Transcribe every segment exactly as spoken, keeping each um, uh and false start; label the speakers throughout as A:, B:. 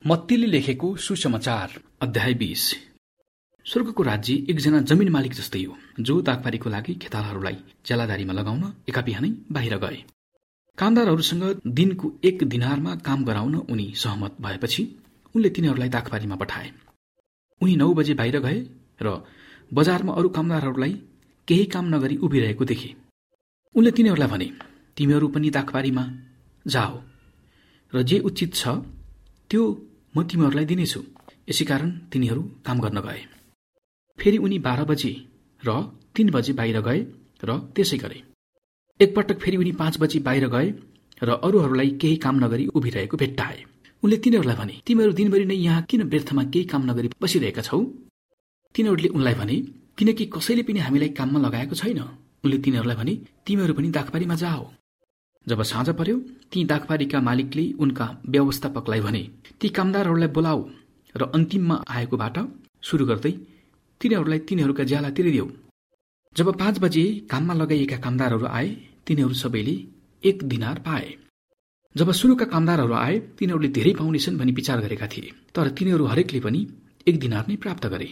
A: मत्तीले लेखेको सुसमाचार अध्याय बीस। स्वर्गको राज्य एकजना जमिन मालिक जस्तै हो, जो दागपारीको लागि खेतालाहरूलाई ज्यालादारीमा लगाउन एका बिहानै बाहिर गए। कामदारहरूसँग दिनको एक दिनारमा काम गराउन उनी सहमत भएपछि उनले तिनीहरूलाई दागपारीमा पठाए। उनी नौ बजे बाहिर गए र बजारमा अरू कामदारहरूलाई केही काम नगरी उभिरहेको देखे। उनले तिनीहरूलाई भने, तिमीहरू पनि दागपारीमा जाओ र जे उचित छ त्यो म तिमीहरूलाई दिनेछु। यसै कारण तिनीहरू काम गर्न गए। फेरि उनी बाह्र बजे र तीन बजे बाहिर गए र त्यसै गरे। एकपटक फेरि उनी पाँच बजे बाहिर गए र अरूहरूलाई केही काम नगरी उभिरहेको भेट्टाए। उनले तिनीहरूलाई भने, तिमीहरू दिनभरि नै यहाँ किन व्यर्थमा केही काम नगरी बसिरहेका छौ? तिनीहरूले उनलाई भने, किनकि कसैले पनि हामीलाई काममा लगाएको छैन। उनले तिनीहरूलाई भने, तिमीहरू पनि दागपारीमा जाओ। जब साँझ पर्यो, ती दागपारीका मालिकले उनका व्यवस्थापकलाई भने, ती कामदारहरूलाई बोलाऊ र अन्तिममा आएकोबाट सुरु गर्दै तिनीहरूलाई तिनीहरूका ज्याला तिरिदेऊ। जब पाँच बजे काममा लगाइएका कामदारहरू आए, तिनीहरू सबैले एक दिनार पाए। जब सुरुका कामदारहरू आए, तिनीहरूले धेरै पाउनेछन् भनी विचार गरेका थिए, तर तिनीहरू हरेकले पनि एक दिनार नै प्राप्त गरे।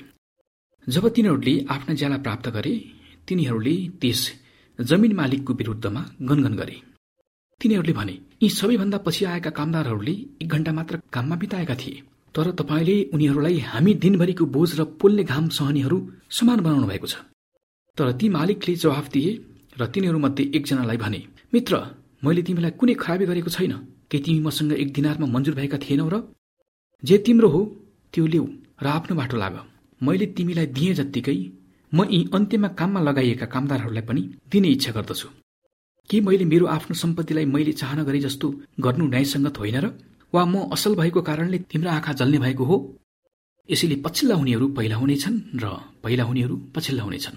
A: जब तिनीहरूले आफ्ना ज्याला प्राप्त गरे, तिनीहरूले त्यस जमिन मालिकको विरुद्धमा गनगन गरे। तिनीहरूले भने, यी सबैभन्दा पछि आएका कामदारहरूले एक घण्टा मात्र काममा बिताएका थिए, तर तपाईँले उनीहरूलाई हामी दिनभरिको बोझ र पोल्ने घाम सहनेहरू समान बनाउनु भएको छ। तर ती मालिकले जवाफ दिए र तिनीहरूमध्ये एकजनालाई भने, मित्र, मैले तिमीलाई कुनै खराबी गरेको छैन। के तिमी मसँग एक दिनारमा मन्जुर भएका थिएनौ र? जे तिम्रो हो त्यो ल्याऊ र आफ्नो बाटो लाग। मैले तिमीलाई दिए जत्तिकै म यी अन्त्यमा काममा लगाइएका कामदारहरूलाई पनि दिने इच्छा गर्दछु। के मैले मेरो आफ्नो सम्पत्तिलाई मैले चाहना गरे जस्तो गर्नु न्यायसङ्गत होइन र? वा म असल भएको कारणले तिम्रो आँखा जल्ने भएको हो? यसैले पछिल्ला हुनेहरू पहिला हुनेछन् र पहिला हुनेहरू पछिल्ला हुनेछन्।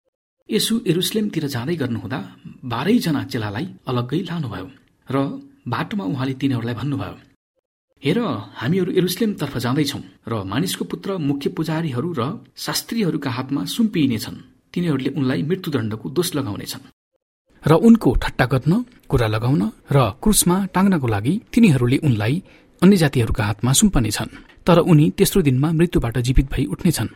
A: यसु यरुशलेमतिर जाँदै गर्नुहुँदा बाह्रैजना चेलालाई अलग्गै लानुभयो र बाटोमा उहाँले तिनीहरूलाई भन्नुभयो, हेर, हामीहरू यरुशलेमतर्फ जाँदैछौँ र मानिसको पुत्र मुख्य पुजारीहरू र शास्त्रीहरूका हातमा सुम्पिइनेछन्। तिनीहरूले उनलाई मृत्युदण्डको दोष लगाउनेछन् र उनको ठट्टा गर्न, कुरा लगाउन र क्रुसमा टाङ्नको लागि तिनीहरूले उनलाई अन्य जातिहरूका हातमा सुम्पनेछन्। तर उनी तेस्रो दिनमा मृत्युबाट जीवित भई उठ्नेछन्।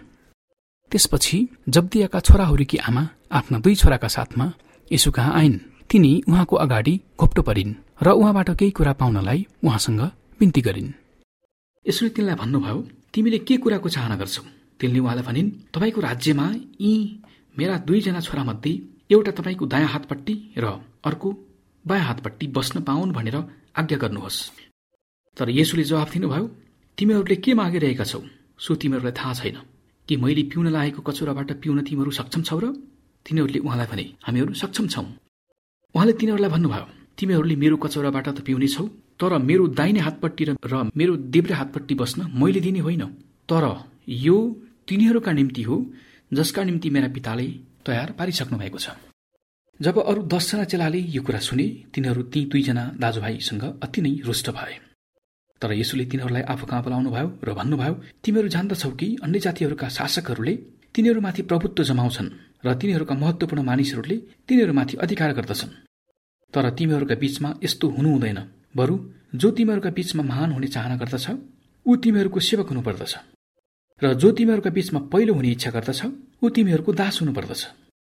A: त्यसपछि जब्दियाका छोराहरूकी आमा आफ्ना दुई छोराका साथमा यसु कहाँ आइन्। तिनी उहाँको अगाडि घोप्टो परिन् र उहाँबाट केही कुरा पाउनलाई उहाँसँग बिन्ती गरिन्। यसुले तिनलाई भन्नुभयो, तिमीले के कुराको चाहना गर्छौ? तिनले उहाँलाई भनिन्, तपाईँको राज्यमा यी मेरा दुईजना छोरामध्ये एउटा तपाईँको दायाँ हातपट्टि र अर्को बायाँ हातपट्टि बस्न पाउन् भनेर आज्ञा गर्नुहोस्। तर येशूले जवाफ दिनुभयो, तिमीहरूले के मागिरहेका छौ सो तिमीहरूलाई थाहा छैन। के मैले पिउन लागेको कचौराबाट पिउन तिमीहरू सक्षम छौ र? तिनीहरूले उहाँलाई भने, हामीहरू सक्षम छौं। उहाँले तिनीहरूलाई भन्नुभयो, तिमीहरूले मेरो कचौराबाट त पिउने छौ, तर मेरो दाहिने हातपट्टि र मेरो देब्रे हातपट्टि बस्न मैले दिने होइन। तर यो तिनीहरूका निम्ति हो जसका निम्ति मेरा पिताले तयार पारिसक्नु भएको छ। जब अरू दसजना चेलाले यो कुरा सुने, तिनीहरू ती दुईजना दाजुभाइसँग अति नै रुष्ट भए। तर येशूले तिनीहरूलाई आफू कहाँ बोलाउनु भयो र भन्नुभयो, तिमीहरू जान्दछौ कि अन्य जातिहरूका शासकहरूले तिनीहरूमाथि प्रभुत्व जमाउँछन् र तिनीहरूका महत्त्वपूर्ण मानिसहरूले तिनीहरूमाथि अधिकार गर्दछन्। तर तिमीहरूका बीचमा यस्तो हुनु हुँदैन। बरु जो तिमीहरूका बीचमा महान हुने चाहना गर्दछ ऊ तिमीहरूको सेवक हुनुपर्दछ, र जो तिमीहरूका बीचमा पहिलो हुने इच्छा गर्दछ ऊ तिमीहरूको दास हुनुपर्दछ।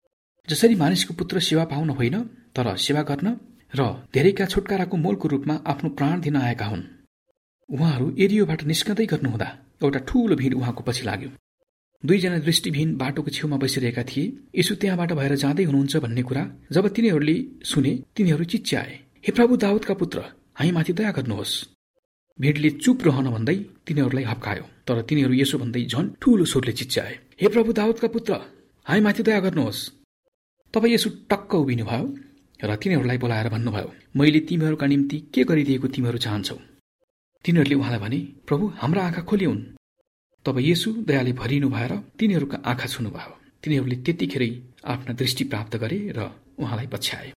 A: जसरी मानिसको पुत्र सेवा पाउन होइन तर सेवा गर्न र धेरैका छुटकाराको मोलको रूपमा आफ्नो प्राण दिन आएका हुन्। उहाँहरू एरियोबाट निस्कँदै गर्नुहुँदा एउटा ठूलो भिड उहाँको पछि लाग्यो। दुईजना दृष्टिविहीन बाटोको छेउमा बसिरहेका थिए। यसु त्यहाँबाट भएर जाँदै हुनुहुन्छ भन्ने कुरा जब तिनीहरूले सुने, तिनीहरू चिच्याए, हे प्रभु दाउदका पुत्र, हामीमाथि दया गर्नुहोस्। भिडले चुप रहन भन्दै तिनीहरूलाई हप्कायो, तर तिनीहरू यसो भन्दै झन् ठूलो स्वरले चिच्याए, हे प्रभु दाउदका पुत्र, हामीमाथि दया गर्नुहोस्। तब यसु टक्क उभिनुभयो र तिनीहरूलाई बोलाएर भन्नुभयो, मैले तिमीहरूका निम्ति के गरिदिएको तिमीहरू चाहन्छौ? तिनीहरूले उहाँलाई भने, प्रभु, हाम्रा आँखा खोलिउन्। तब येशू दयाले भरिनु भएर तिनीहरूका आँखा छुनुभयो। तिनीहरूले त्यतिखेरै आफ्ना दृष्टि प्राप्त गरे र उहाँलाई पछ्याए।